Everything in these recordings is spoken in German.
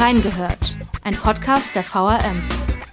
Reingehört, ein Podcast der VRM.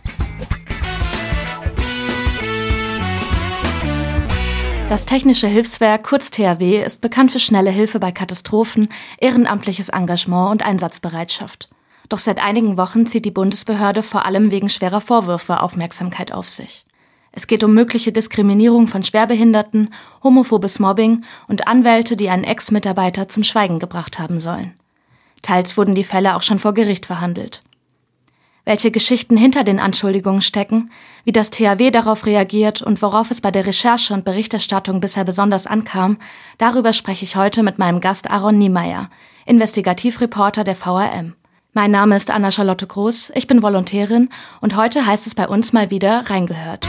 Das Technische Hilfswerk, kurz THW, ist bekannt für schnelle Hilfe bei Katastrophen, ehrenamtliches Engagement und Einsatzbereitschaft. Doch seit einigen Wochen zieht die Bundesbehörde vor allem wegen schwerer Vorwürfe Aufmerksamkeit auf sich. Es geht um mögliche Diskriminierung von Schwerbehinderten, homophobes Mobbing und Anwälte, die einen Ex-Mitarbeiter zum Schweigen gebracht haben sollen. Teils wurden die Fälle auch schon vor Gericht verhandelt. Welche Geschichten hinter den Anschuldigungen stecken, wie das THW darauf reagiert und worauf es bei der Recherche und Berichterstattung bisher besonders ankam, darüber spreche ich heute mit meinem Gast Aaron Niemeyer, Investigativreporter der VRM. Mein Name ist Anna-Charlotte Groß, ich bin Volontärin und heute heißt es bei uns mal wieder Reingehört.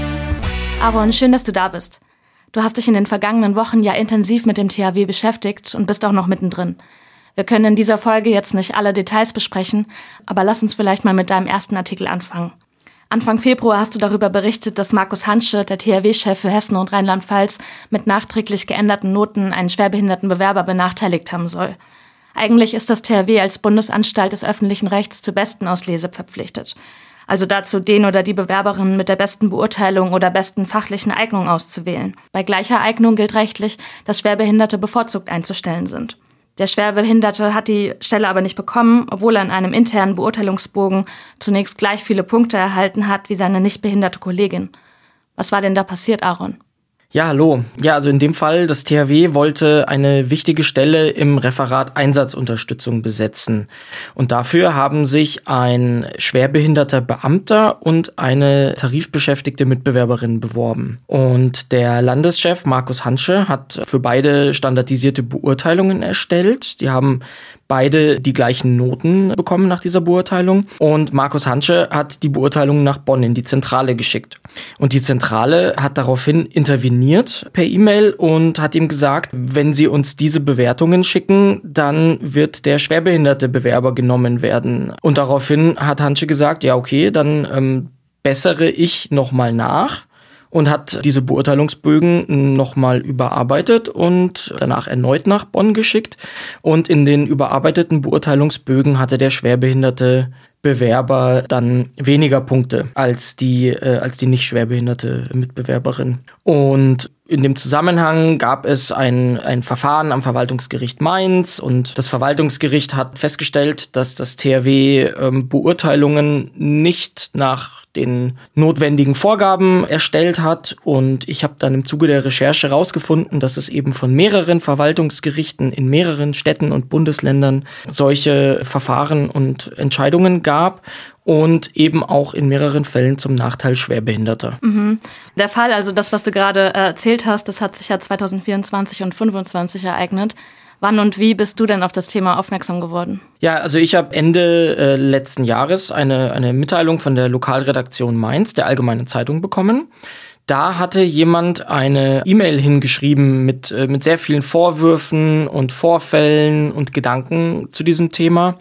Aaron, schön, dass du da bist. Du hast dich in den vergangenen Wochen ja intensiv mit dem THW beschäftigt und bist auch noch mittendrin. Wir können in dieser Folge jetzt nicht alle Details besprechen, aber lass uns vielleicht mal mit deinem ersten Artikel anfangen. Anfang Februar hast du darüber berichtet, dass Markus Hantsche, der THW-Chef für Hessen und Rheinland-Pfalz, mit nachträglich geänderten Noten einen schwerbehinderten Bewerber benachteiligt haben soll. Eigentlich ist das THW als Bundesanstalt des öffentlichen Rechts zur besten Auslese verpflichtet. Also dazu, den oder die Bewerberin mit der besten Beurteilung oder besten fachlichen Eignung auszuwählen. Bei gleicher Eignung gilt rechtlich, dass Schwerbehinderte bevorzugt einzustellen sind. Der Schwerbehinderte hat die Stelle aber nicht bekommen, obwohl er in einem internen Beurteilungsbogen zunächst gleich viele Punkte erhalten hat wie seine nicht behinderte Kollegin. Was war denn da passiert, Aaron? Ja, hallo. Ja, also in dem Fall, das THW wollte eine wichtige Stelle im Referat Einsatzunterstützung besetzen. Und dafür haben sich ein schwerbehinderter Beamter und eine tarifbeschäftigte Mitbewerberin beworben. Und der Landeschef Markus Hantsche hat für beide standardisierte Beurteilungen erstellt. Die haben beide die gleichen Noten bekommen nach dieser Beurteilung. Und Markus Hantsche hat die Beurteilung nach Bonn in die Zentrale geschickt. Und die Zentrale hat daraufhin interveniert per E-Mail und hat ihm gesagt, wenn Sie uns diese Bewertungen schicken, dann wird der schwerbehinderte Bewerber genommen werden. Und daraufhin hat Hantsche gesagt, ja okay, dann bessere ich nochmal nach. Und hat diese Beurteilungsbögen nochmal überarbeitet und danach erneut nach Bonn geschickt. Und in den überarbeiteten Beurteilungsbögen hatte der schwerbehinderte Bewerber dann weniger Punkte als die nicht schwerbehinderte Mitbewerberin. Und in dem Zusammenhang gab es ein Verfahren am Verwaltungsgericht Mainz und das Verwaltungsgericht hat festgestellt, dass das THW Beurteilungen nicht nach den notwendigen Vorgaben erstellt hat. Und ich habe dann im Zuge der Recherche herausgefunden, dass es eben von mehreren Verwaltungsgerichten in mehreren Städten und Bundesländern solche Verfahren und Entscheidungen gab. Und eben auch in mehreren Fällen zum Nachteil Schwerbehinderter. Der Fall, also das, was du gerade erzählt hast, das hat sich ja 2024 und 2025 ereignet. Wann und wie bist du denn auf das Thema aufmerksam geworden? Ja, also ich habe Ende letzten Jahres eine Mitteilung von der Lokalredaktion Mainz, der Allgemeinen Zeitung, bekommen. Da hatte jemand eine E-Mail hingeschrieben mit sehr vielen Vorwürfen und Vorfällen und Gedanken zu diesem Thema.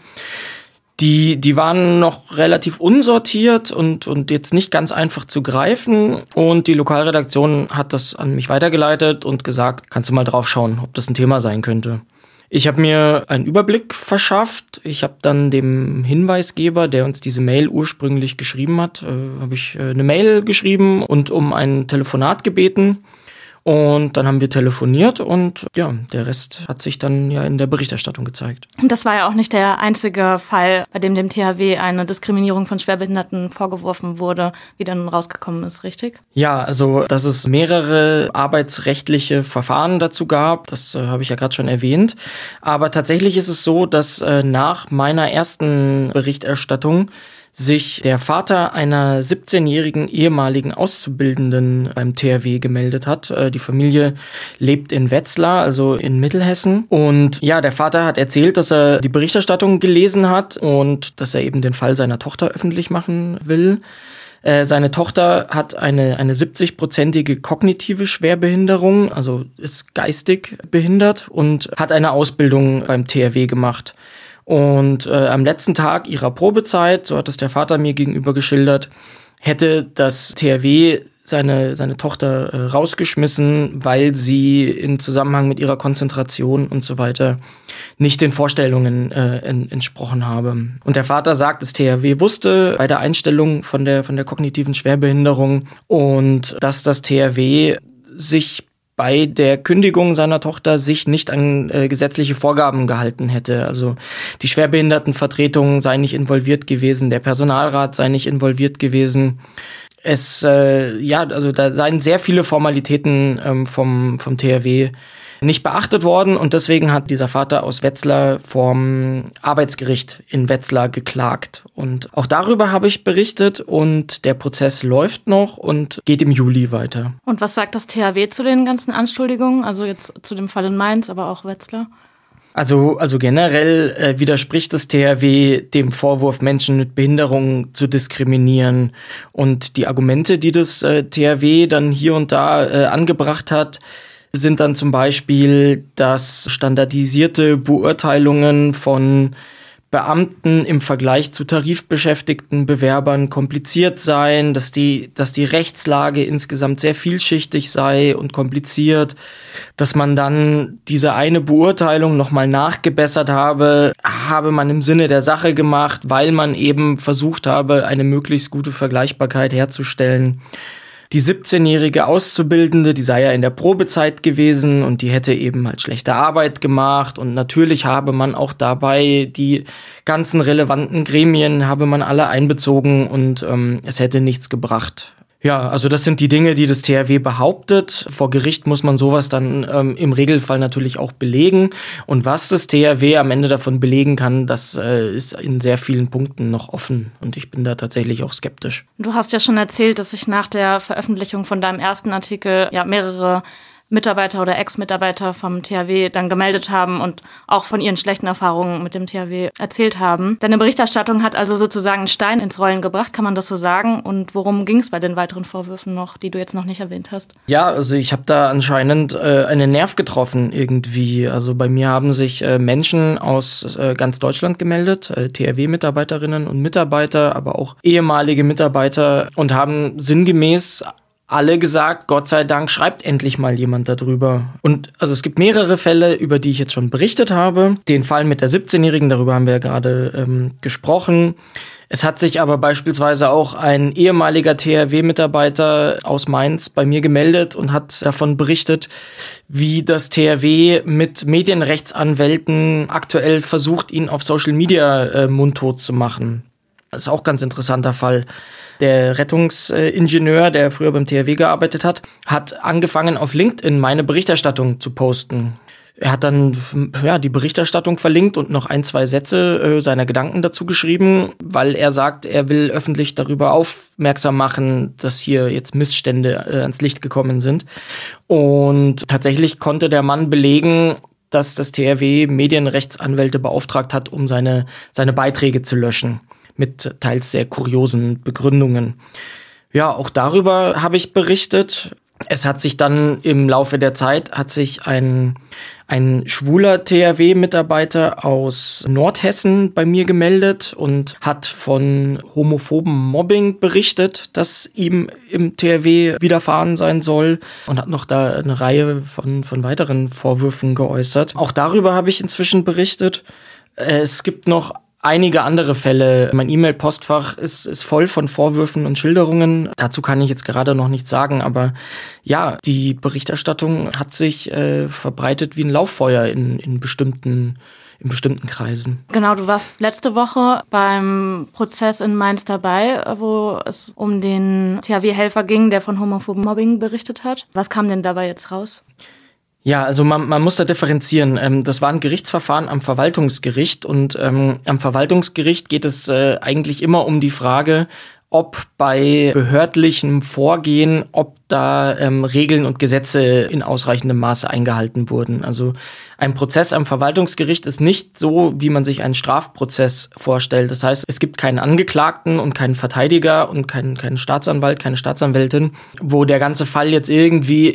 Die waren noch relativ unsortiert und jetzt nicht ganz einfach zu greifen. Und die Lokalredaktion hat das an mich weitergeleitet und gesagt, kannst du mal drauf schauen, ob das ein Thema sein könnte. Ich habe mir einen Überblick verschafft. Ich habe dann dem Hinweisgeber, der uns diese Mail ursprünglich geschrieben hat, habe ich eine Mail geschrieben und um ein Telefonat gebeten. Und dann haben wir telefoniert und ja, der Rest hat sich dann ja in der Berichterstattung gezeigt. Und das war ja auch nicht der einzige Fall, bei dem THW eine Diskriminierung von Schwerbehinderten vorgeworfen wurde, wie dann rausgekommen ist, richtig? Ja, also dass es mehrere arbeitsrechtliche Verfahren dazu gab, das habe ich ja gerade schon erwähnt. Aber tatsächlich ist es so, dass nach meiner ersten Berichterstattung sich der Vater einer 17-jährigen ehemaligen Auszubildenden beim THW gemeldet hat. Die Familie lebt in Wetzlar, also in Mittelhessen. Und ja, der Vater hat erzählt, dass er die Berichterstattung gelesen hat und dass er eben den Fall seiner Tochter öffentlich machen will. Seine Tochter hat eine 70-prozentige kognitive Schwerbehinderung, also ist geistig behindert und hat eine Ausbildung beim THW gemacht. Und am letzten Tag ihrer Probezeit, so hat es der Vater mir gegenüber geschildert, hätte das THW seine Tochter rausgeschmissen, weil sie in Zusammenhang mit ihrer Konzentration und so weiter nicht den Vorstellungen entsprochen habe. Und der Vater sagt, das THW wusste bei der Einstellung von der kognitiven Schwerbehinderung und dass das THW sich bei der Kündigung seiner Tochter sich nicht an gesetzliche Vorgaben gehalten hätte. Also die Schwerbehindertenvertretung sei nicht involviert gewesen, der Personalrat sei nicht involviert gewesen. Also da seien sehr viele Formalitäten vom THW nicht beachtet worden und deswegen hat dieser Vater aus Wetzlar vom Arbeitsgericht in Wetzlar geklagt. Und auch darüber habe ich berichtet und der Prozess läuft noch und geht im Juli weiter. Und was sagt das THW zu den ganzen Anschuldigungen? Also jetzt zu dem Fall in Mainz, aber auch Wetzlar? Also generell widerspricht das THW dem Vorwurf, Menschen mit Behinderung zu diskriminieren. Und die Argumente, die das THW dann hier und da angebracht hat, sind dann zum Beispiel, dass standardisierte Beurteilungen von Beamten im Vergleich zu tarifbeschäftigten Bewerbern kompliziert seien, dass die Rechtslage insgesamt sehr vielschichtig sei und kompliziert, dass man dann diese eine Beurteilung nochmal nachgebessert habe man im Sinne der Sache gemacht, weil man eben versucht habe, eine möglichst gute Vergleichbarkeit herzustellen. Die 17-jährige Auszubildende, die sei ja in der Probezeit gewesen und die hätte eben halt schlechte Arbeit gemacht und natürlich habe man auch dabei die ganzen relevanten Gremien, habe man alle einbezogen und es hätte nichts gebracht. Ja, also das sind die Dinge, die das THW behauptet. Vor Gericht muss man sowas dann im Regelfall natürlich auch belegen. Und was das THW am Ende davon belegen kann, das ist in sehr vielen Punkten noch offen. Und ich bin da tatsächlich auch skeptisch. Du hast ja schon erzählt, dass sich nach der Veröffentlichung von deinem ersten Artikel ja mehrere Mitarbeiter oder Ex-Mitarbeiter vom THW dann gemeldet haben und auch von ihren schlechten Erfahrungen mit dem THW erzählt haben. Deine Berichterstattung hat also sozusagen einen Stein ins Rollen gebracht, kann man das so sagen? Und worum ging es bei den weiteren Vorwürfen noch, die du jetzt noch nicht erwähnt hast? Ja, also ich habe da anscheinend einen Nerv getroffen irgendwie. Also bei mir haben sich Menschen aus ganz Deutschland gemeldet, THW-Mitarbeiterinnen und Mitarbeiter, aber auch ehemalige Mitarbeiter und haben sinngemäß alle gesagt, Gott sei Dank schreibt endlich mal jemand darüber. Und also es gibt mehrere Fälle, über die ich jetzt schon berichtet habe. Den Fall mit der 17-Jährigen, darüber haben wir ja gerade gesprochen. Es hat sich aber beispielsweise auch ein ehemaliger THW-Mitarbeiter aus Mainz bei mir gemeldet und hat davon berichtet, wie das THW mit Medienrechtsanwälten aktuell versucht, ihn auf Social Media mundtot zu machen. Das ist auch ein ganz interessanter Fall. Der Rettungsingenieur, der früher beim THW gearbeitet hat angefangen, auf LinkedIn meine Berichterstattung zu posten. Er hat dann die Berichterstattung verlinkt und noch 1-2 Sätze seiner Gedanken dazu geschrieben, weil er sagt, er will öffentlich darüber aufmerksam machen, dass hier jetzt Missstände ans Licht gekommen sind. Und tatsächlich konnte der Mann belegen, dass das THW Medienrechtsanwälte beauftragt hat, um seine Beiträge zu löschen. Mit teils sehr kuriosen Begründungen. Ja, auch darüber habe ich berichtet. Es hat sich dann im Laufe der Zeit ein schwuler THW-Mitarbeiter aus Nordhessen bei mir gemeldet und hat von homophoben Mobbing berichtet, das ihm im THW widerfahren sein soll und hat noch da eine Reihe von weiteren Vorwürfen geäußert. Auch darüber habe ich inzwischen berichtet. Es gibt noch einige andere Fälle. Mein E-Mail-Postfach ist voll von Vorwürfen und Schilderungen. Dazu kann ich jetzt gerade noch nichts sagen, aber ja, die Berichterstattung hat sich verbreitet wie ein Lauffeuer in bestimmten Kreisen. Genau, du warst letzte Woche beim Prozess in Mainz dabei, wo es um den THW-Helfer ging, der von homophoben Mobbing berichtet hat. Was kam denn dabei jetzt raus? Ja, also man muss da differenzieren. Das war ein Gerichtsverfahren am Verwaltungsgericht und am Verwaltungsgericht geht es eigentlich immer um die Frage, ob bei behördlichem Vorgehen, ob da Regeln und Gesetze in ausreichendem Maße eingehalten wurden. Also ein Prozess am Verwaltungsgericht ist nicht so, wie man sich einen Strafprozess vorstellt. Das heißt, es gibt keinen Angeklagten und keinen Verteidiger und keinen Staatsanwalt, keine Staatsanwältin, wo der ganze Fall jetzt irgendwie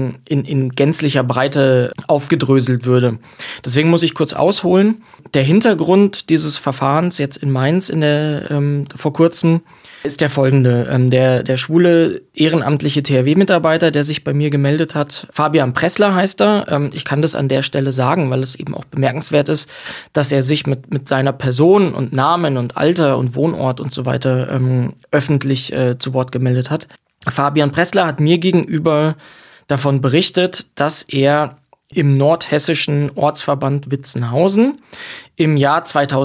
in gänzlicher Breite aufgedröselt würde. Deswegen muss ich kurz ausholen. Der Hintergrund dieses Verfahrens jetzt in Mainz vor kurzem ist der folgende. Der schwule ehrenamtliche THW-Mitarbeiter, der sich bei mir gemeldet hat, Fabian Pressler heißt er. Ich kann das an der Stelle sagen, weil es eben auch bemerkenswert ist, dass er sich mit seiner Person und Namen und Alter und Wohnort und so weiter öffentlich zu Wort gemeldet hat. Fabian Pressler hat mir gegenüber davon berichtet, dass er im nordhessischen Ortsverband Witzenhausen im Jahr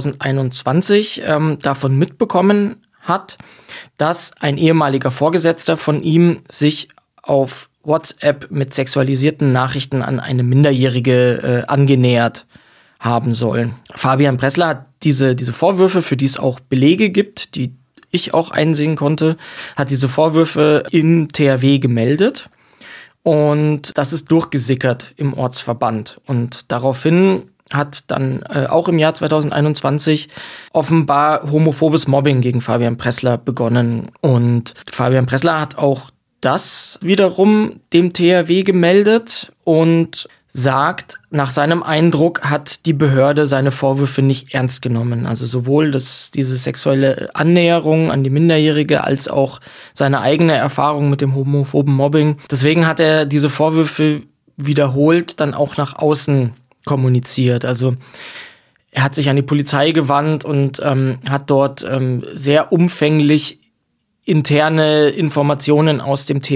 2021 davon mitbekommen hat, dass ein ehemaliger Vorgesetzter von ihm sich auf WhatsApp mit sexualisierten Nachrichten an eine Minderjährige angenähert haben soll. Fabian Pressler hat diese Vorwürfe, für die es auch Belege gibt, die ich auch einsehen konnte, hat diese Vorwürfe in THW gemeldet. Und das ist durchgesickert im Ortsverband. Und daraufhin hat dann auch im Jahr 2021 offenbar homophobes Mobbing gegen Fabian Pressler begonnen. Und Fabian Pressler hat auch das wiederum dem THW gemeldet und sagt, nach seinem Eindruck hat die Behörde seine Vorwürfe nicht ernst genommen. Also sowohl diese sexuelle Annäherung an die Minderjährige als auch seine eigene Erfahrung mit dem homophoben Mobbing. Deswegen hat er diese Vorwürfe wiederholt dann auch nach außen kommuniziert. Also er hat sich an die Polizei gewandt und hat dort sehr umfänglich interne Informationen aus dem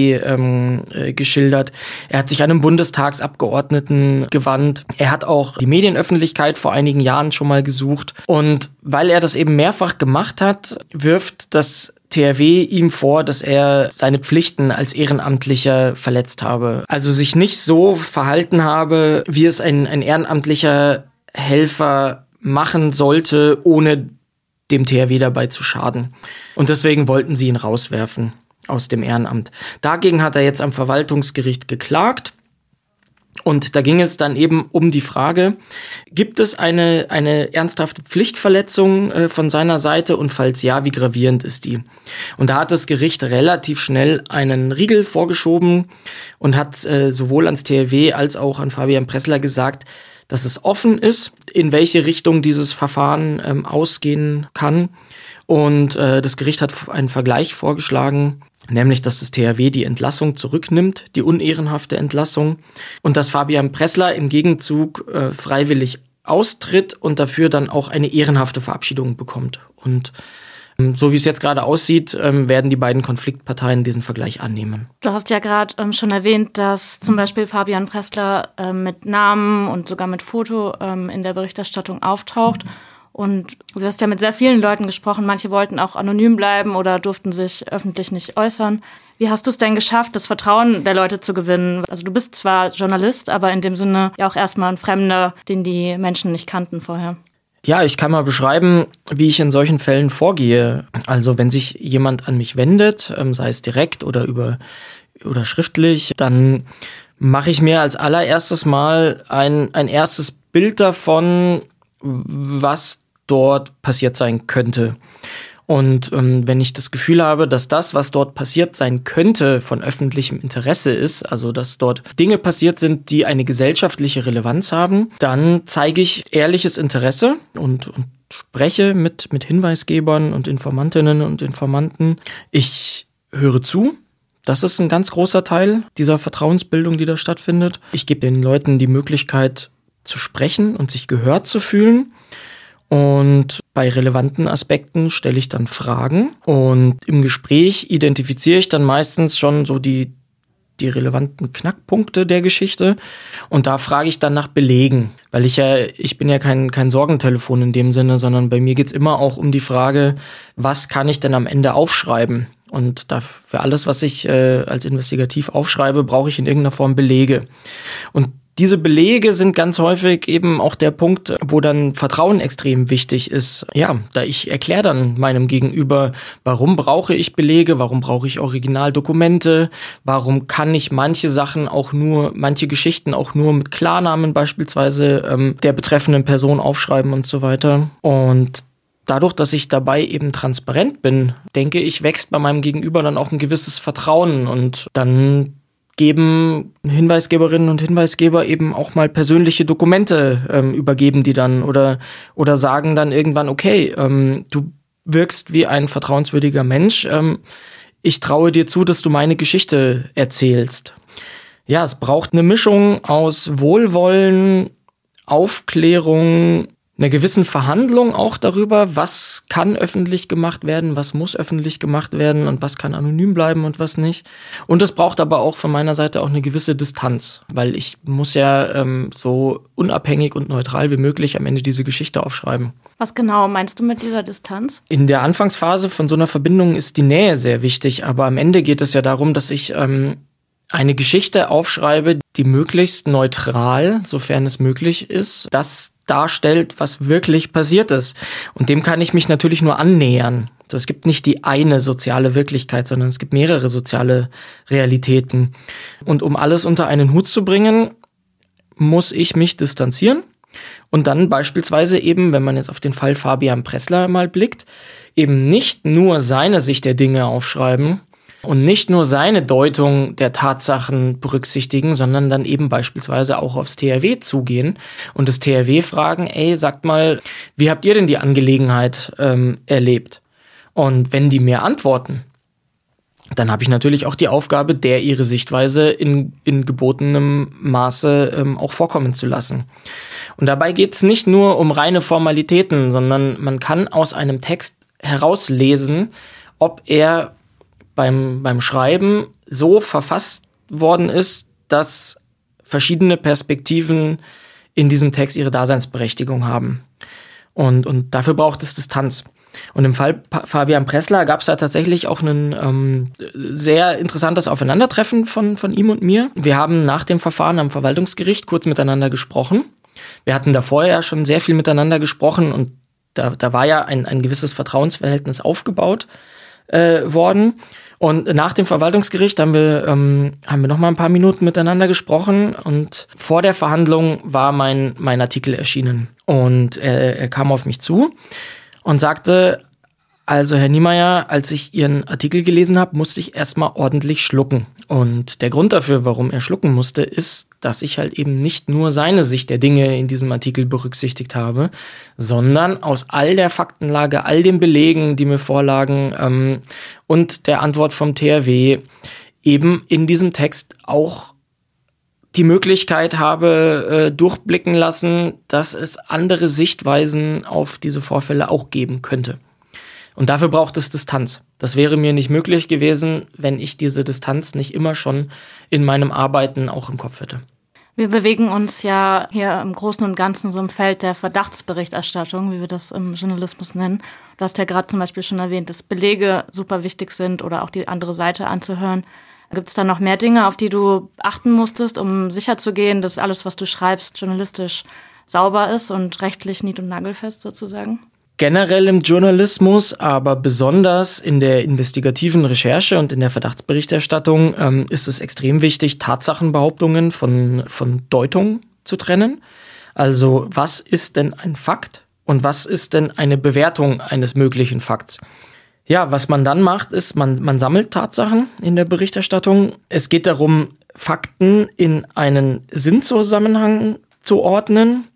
THW geschildert. Er hat sich an einen Bundestagsabgeordneten gewandt. Er hat auch die Medienöffentlichkeit vor einigen Jahren schon mal gesucht. Und weil er das eben mehrfach gemacht hat, wirft das THW ihm vor, dass er seine Pflichten als Ehrenamtlicher verletzt habe. Also sich nicht so verhalten habe, wie es ein ehrenamtlicher Helfer machen sollte, ohne dem THW dabei zu schaden. Und deswegen wollten sie ihn rauswerfen aus dem Ehrenamt. Dagegen hat er jetzt am Verwaltungsgericht geklagt. Und da ging es dann eben um die Frage, gibt es eine ernsthafte Pflichtverletzung von seiner Seite und falls ja, wie gravierend ist die? Und da hat das Gericht relativ schnell einen Riegel vorgeschoben und hat sowohl ans THW als auch an Fabian Pressler gesagt, dass es offen ist, in welche Richtung dieses Verfahren ausgehen kann. Und das Gericht hat einen Vergleich vorgeschlagen, nämlich, dass das THW die Entlassung zurücknimmt, die unehrenhafte Entlassung, und dass Fabian Pressler im Gegenzug freiwillig austritt und dafür dann auch eine ehrenhafte Verabschiedung bekommt. Und so wie es jetzt gerade aussieht, werden die beiden Konfliktparteien diesen Vergleich annehmen. Du hast ja gerade schon erwähnt, dass zum Beispiel Fabian Pressler mit Namen und sogar mit Foto in der Berichterstattung auftaucht. Und du hast ja mit sehr vielen Leuten gesprochen. Manche wollten auch anonym bleiben oder durften sich öffentlich nicht äußern. Wie hast du es denn geschafft, das Vertrauen der Leute zu gewinnen? Also du bist zwar Journalist, aber in dem Sinne ja auch erstmal ein Fremder, den die Menschen nicht kannten vorher. Ja, ich kann mal beschreiben, wie ich in solchen Fällen vorgehe. Also wenn sich jemand an mich wendet, sei es direkt oder oder schriftlich, dann mache ich mir als allererstes mal ein erstes Bild davon, was dort passiert sein könnte. Und wenn ich das Gefühl habe, dass das, was dort passiert sein könnte, von öffentlichem Interesse ist, also dass dort Dinge passiert sind, die eine gesellschaftliche Relevanz haben, dann zeige ich ehrliches Interesse und spreche mit Hinweisgebern und Informantinnen und Informanten. Ich höre zu. Das ist ein ganz großer Teil dieser Vertrauensbildung, die da stattfindet. Ich gebe den Leuten die Möglichkeit zu sprechen und sich gehört zu fühlen. Und bei relevanten Aspekten stelle ich dann Fragen. Und im Gespräch identifiziere ich dann meistens schon so die relevanten Knackpunkte der Geschichte. Und da frage ich dann nach Belegen. Weil ich bin ja kein Sorgentelefon in dem Sinne, sondern bei mir geht's immer auch um die Frage, was kann ich denn am Ende aufschreiben? Und für alles, was ich als investigativ aufschreibe, brauche ich in irgendeiner Form Belege. Und diese Belege sind ganz häufig eben auch der Punkt, wo dann Vertrauen extrem wichtig ist. Ja, da ich erkläre dann meinem Gegenüber, warum brauche ich Belege, warum brauche ich Originaldokumente, warum kann ich manche Geschichten auch nur mit Klarnamen beispielsweise der betreffenden Person aufschreiben und so weiter. Und dadurch, dass ich dabei eben transparent bin, denke ich, wächst bei meinem Gegenüber dann auch ein gewisses Vertrauen und dann geben Hinweisgeberinnen und Hinweisgeber eben auch mal persönliche Dokumente übergeben die dann oder sagen dann irgendwann, okay, du wirkst wie ein vertrauenswürdiger Mensch. Ich traue dir zu, dass du meine Geschichte erzählst. Ja, es braucht eine Mischung aus Wohlwollen, Aufklärung, einer gewissen Verhandlung auch darüber, was kann öffentlich gemacht werden, was muss öffentlich gemacht werden und was kann anonym bleiben und was nicht. Und es braucht aber auch von meiner Seite auch eine gewisse Distanz, weil ich muss ja so unabhängig und neutral wie möglich am Ende diese Geschichte aufschreiben. Was genau meinst du mit dieser Distanz? In der Anfangsphase von so einer Verbindung ist die Nähe sehr wichtig, aber am Ende geht es ja darum, dass ich eine Geschichte aufschreibe, die möglichst neutral, sofern es möglich ist, das darstellt, was wirklich passiert ist. Und dem kann ich mich natürlich nur annähern. Also es gibt nicht die eine soziale Wirklichkeit, sondern es gibt mehrere soziale Realitäten. Und um alles unter einen Hut zu bringen, muss ich mich distanzieren und dann beispielsweise eben, wenn man jetzt auf den Fall Fabian Pressler mal blickt, eben nicht nur seine Sicht der Dinge aufschreiben, und nicht nur seine Deutung der Tatsachen berücksichtigen, sondern dann eben beispielsweise auch aufs THW zugehen und das THW fragen, sagt mal, wie habt ihr denn die Angelegenheit erlebt? Und wenn die mir antworten, dann habe ich natürlich auch die Aufgabe, der ihre Sichtweise in gebotenem Maße auch vorkommen zu lassen. Und dabei geht es nicht nur um reine Formalitäten, sondern man kann aus einem Text herauslesen, ob er beim Schreiben so verfasst worden ist, dass verschiedene Perspektiven in diesem Text ihre Daseinsberechtigung haben. Und dafür braucht es Distanz. Und im Fall Fabian Pressler gab es da tatsächlich auch ein sehr interessantes Aufeinandertreffen von ihm und mir. Wir haben nach dem Verfahren am Verwaltungsgericht kurz miteinander gesprochen. Wir hatten da vorher schon sehr viel miteinander gesprochen und da war ja ein gewisses Vertrauensverhältnis aufgebaut worden. Und nach dem Verwaltungsgericht haben wir noch mal ein paar Minuten miteinander gesprochen und vor der Verhandlung war mein Artikel erschienen. Und er kam auf mich zu und sagte, also Herr Niemeyer, als ich Ihren Artikel gelesen habe, musste ich erstmal ordentlich schlucken. Und der Grund dafür, warum er schlucken musste, ist, dass ich halt eben nicht nur seine Sicht der Dinge in diesem Artikel berücksichtigt habe, sondern aus all der Faktenlage, all den Belegen, die mir vorlagen und der Antwort vom THW eben in diesem Text auch die Möglichkeit habe durchblicken lassen, dass es andere Sichtweisen auf diese Vorfälle auch geben könnte. Und dafür braucht es Distanz. Das wäre mir nicht möglich gewesen, wenn ich diese Distanz nicht immer schon in meinem Arbeiten auch im Kopf hätte. Wir bewegen uns ja hier im Großen und Ganzen so im Feld der Verdachtsberichterstattung, wie wir das im Journalismus nennen. Du hast ja gerade zum Beispiel schon erwähnt, dass Belege super wichtig sind oder auch die andere Seite anzuhören. Gibt es da noch mehr Dinge, auf die du achten musstest, um sicherzugehen, dass alles, was du schreibst, journalistisch sauber ist und rechtlich nied- und nagelfest sozusagen? Generell im Journalismus, aber besonders in der investigativen Recherche und in der Verdachtsberichterstattung ist es extrem wichtig, Tatsachenbehauptungen von Deutung zu trennen. Also was ist denn ein Fakt und was ist denn eine Bewertung eines möglichen Fakts? Ja, was man dann macht, ist, man sammelt Tatsachen in der Berichterstattung. Es geht darum, Fakten in einen Sinnzusammenhang zu ordnen.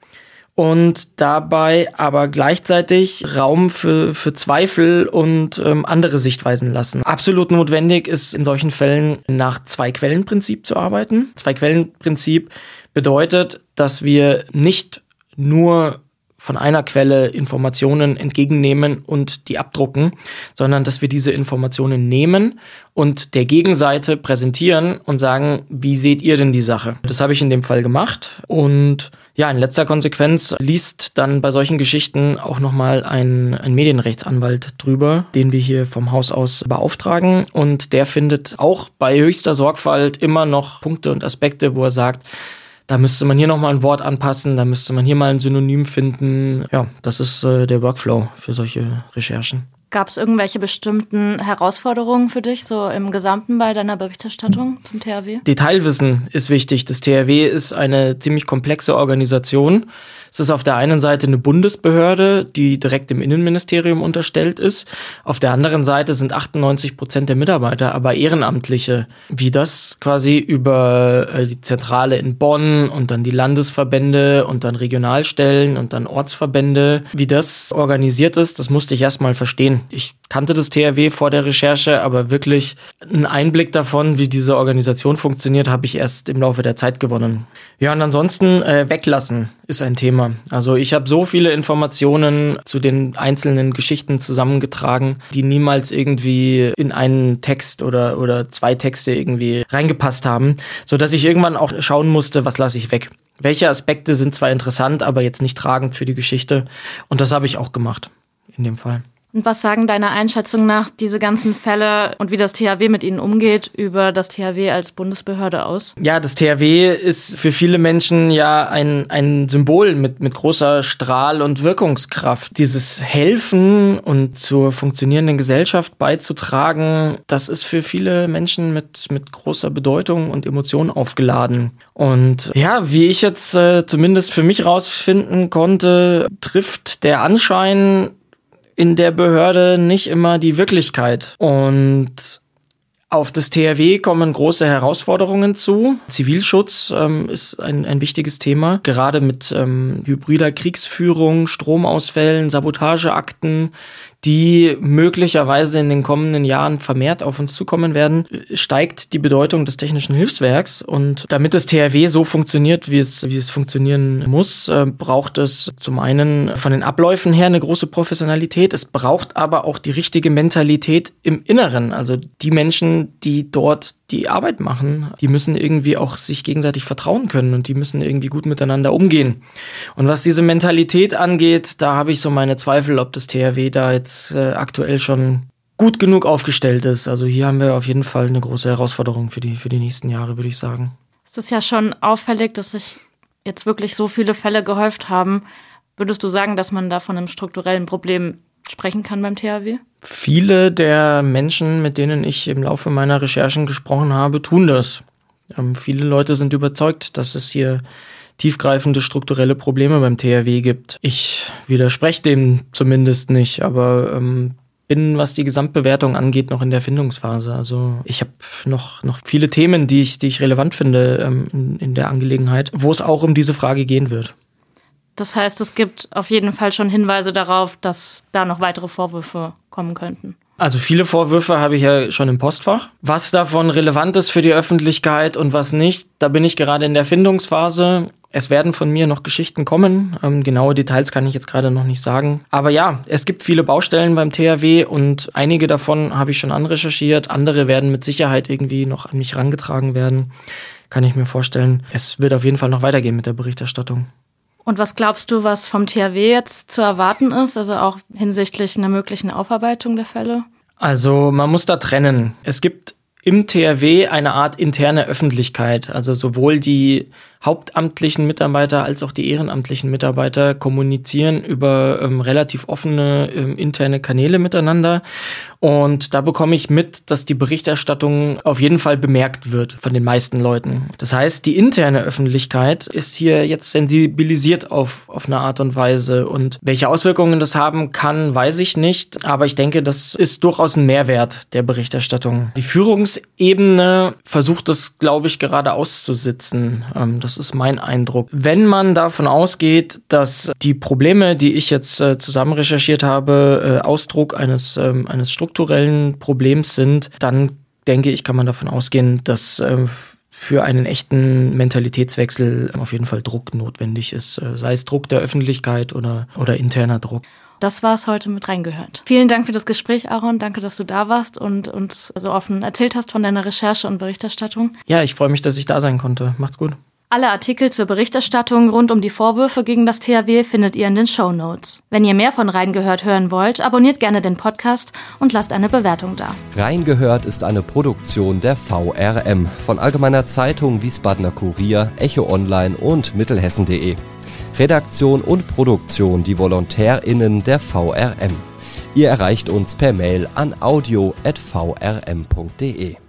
Und dabei aber gleichzeitig Raum für Zweifel und andere Sichtweisen lassen. Absolut notwendig ist in solchen Fällen nach Zwei-Quellen-Prinzip zu arbeiten. Zwei-Quellen-Prinzip bedeutet, dass wir nicht nur von einer Quelle Informationen entgegennehmen und die abdrucken, sondern dass wir diese Informationen nehmen und der Gegenseite präsentieren und sagen, wie seht ihr denn die Sache? Das habe ich in dem Fall gemacht und ja, in letzter Konsequenz liest dann bei solchen Geschichten auch nochmal ein Medienrechtsanwalt drüber, den wir hier vom Haus aus beauftragen und der findet auch bei höchster Sorgfalt immer noch Punkte und Aspekte, wo er sagt, da müsste man hier nochmal ein Wort anpassen, da müsste man hier mal ein Synonym finden. Ja, das ist der Workflow für solche Recherchen. Gab es irgendwelche bestimmten Herausforderungen für dich, so im Gesamten bei deiner Berichterstattung zum THW? Detailwissen ist wichtig. Das THW ist eine ziemlich komplexe Organisation. Es ist auf der einen Seite eine Bundesbehörde, die direkt dem Innenministerium unterstellt ist. Auf der anderen Seite sind 98% der Mitarbeiter aber Ehrenamtliche. Wie das quasi über die Zentrale in Bonn und dann die Landesverbände und dann Regionalstellen und dann Ortsverbände, wie das organisiert ist, das musste ich erst mal verstehen. Ich kannte das THW vor der Recherche, aber wirklich einen Einblick davon, wie diese Organisation funktioniert, habe ich erst im Laufe der Zeit gewonnen. Ja, und ansonsten weglassen ist ein Thema. Also ich habe so viele Informationen zu den einzelnen Geschichten zusammengetragen, die niemals irgendwie in einen Text oder zwei Texte irgendwie reingepasst haben, sodass ich irgendwann auch schauen musste, was lasse ich weg. Welche Aspekte sind zwar interessant, aber jetzt nicht tragend für die Geschichte. Und das habe ich auch gemacht in dem Fall. Und was sagen deiner Einschätzung nach diese ganzen Fälle und wie das THW mit ihnen umgeht über das THW als Bundesbehörde aus? Ja, das THW ist für viele Menschen ja ein Symbol mit großer Strahl- und Wirkungskraft. Dieses Helfen und zur funktionierenden Gesellschaft beizutragen, das ist für viele Menschen mit großer Bedeutung und Emotion aufgeladen. Und ja, wie ich jetzt zumindest für mich rausfinden konnte, trifft der Anschein in der Behörde nicht immer die Wirklichkeit. Und auf das THW kommen große Herausforderungen zu. Zivilschutz ist ein wichtiges Thema, gerade mit hybrider Kriegsführung, Stromausfällen, Sabotageakten, die möglicherweise in den kommenden Jahren vermehrt auf uns zukommen werden, steigt die Bedeutung des Technischen Hilfswerks. Und damit das THW so funktioniert, wie es funktionieren muss, braucht es zum einen von den Abläufen her eine große Professionalität. Es braucht aber auch die richtige Mentalität im Inneren. Also die Menschen, die dort die Arbeit machen, die müssen irgendwie auch sich gegenseitig vertrauen können und die müssen irgendwie gut miteinander umgehen. Und was diese Mentalität angeht, da habe ich so meine Zweifel, ob das THW da jetzt aktuell schon gut genug aufgestellt ist. Also hier haben wir auf jeden Fall eine große Herausforderung für die nächsten Jahre, würde ich sagen. Es ist ja schon auffällig, dass sich jetzt wirklich so viele Fälle gehäuft haben. Würdest du sagen, dass man da von einem strukturellen Problem sprechen kann beim THW? Viele der Menschen, mit denen ich im Laufe meiner Recherchen gesprochen habe, tun das. Viele Leute sind überzeugt, dass es hier tiefgreifende strukturelle Probleme beim THW gibt. Ich widerspreche dem zumindest nicht, aber bin, was die Gesamtbewertung angeht, noch in der Findungsphase. Also ich habe noch viele Themen, die ich relevant finde in der Angelegenheit, wo es auch um diese Frage gehen wird. Das heißt, es gibt auf jeden Fall schon Hinweise darauf, dass da noch weitere Vorwürfe kommen könnten. Also viele Vorwürfe habe ich ja schon im Postfach. Was davon relevant ist für die Öffentlichkeit und was nicht, da bin ich gerade in der Findungsphase. Es werden von mir noch Geschichten kommen. Genaue Details kann ich jetzt gerade noch nicht sagen. Aber ja, es gibt viele Baustellen beim THW und einige davon habe ich schon anrecherchiert. Andere werden mit Sicherheit irgendwie noch an mich herangetragen werden. Kann ich mir vorstellen. Es wird auf jeden Fall noch weitergehen mit der Berichterstattung. Und was glaubst du, was vom THW jetzt zu erwarten ist, also auch hinsichtlich einer möglichen Aufarbeitung der Fälle? Also man muss da trennen. Es gibt im THW eine Art interne Öffentlichkeit, also sowohl die hauptamtlichen Mitarbeiter als auch die ehrenamtlichen Mitarbeiter kommunizieren über relativ offene interne Kanäle miteinander. Und da bekomme ich mit, dass die Berichterstattung auf jeden Fall bemerkt wird von den meisten Leuten. Das heißt, die interne Öffentlichkeit ist hier jetzt sensibilisiert auf eine Art und Weise. Und welche Auswirkungen das haben kann, weiß ich nicht. Aber ich denke, das ist durchaus ein Mehrwert der Berichterstattung. Die Führungsebene versucht das, glaube ich, gerade auszusitzen. Das ist mein Eindruck. Wenn man davon ausgeht, dass die Probleme, die ich jetzt zusammen recherchiert habe, Ausdruck eines strukturellen Problems sind, dann denke ich, kann man davon ausgehen, dass für einen echten Mentalitätswechsel auf jeden Fall Druck notwendig ist. Sei es Druck der Öffentlichkeit oder interner Druck. Das war's heute mit Reingehört. Vielen Dank für das Gespräch, Aaron. Danke, dass du da warst und uns so offen erzählt hast von deiner Recherche und Berichterstattung. Ja, ich freue mich, dass ich da sein konnte. Macht's gut. Alle Artikel zur Berichterstattung rund um die Vorwürfe gegen das THW findet ihr in den Shownotes. Wenn ihr mehr von Reingehört hören wollt, abonniert gerne den Podcast und lasst eine Bewertung da. Reingehört ist eine Produktion der VRM von Allgemeiner Zeitung, Wiesbadener Kurier, Echo Online und Mittelhessen.de. Redaktion und Produktion die VolontärInnen der VRM. Ihr erreicht uns per Mail an audio@vrm.de.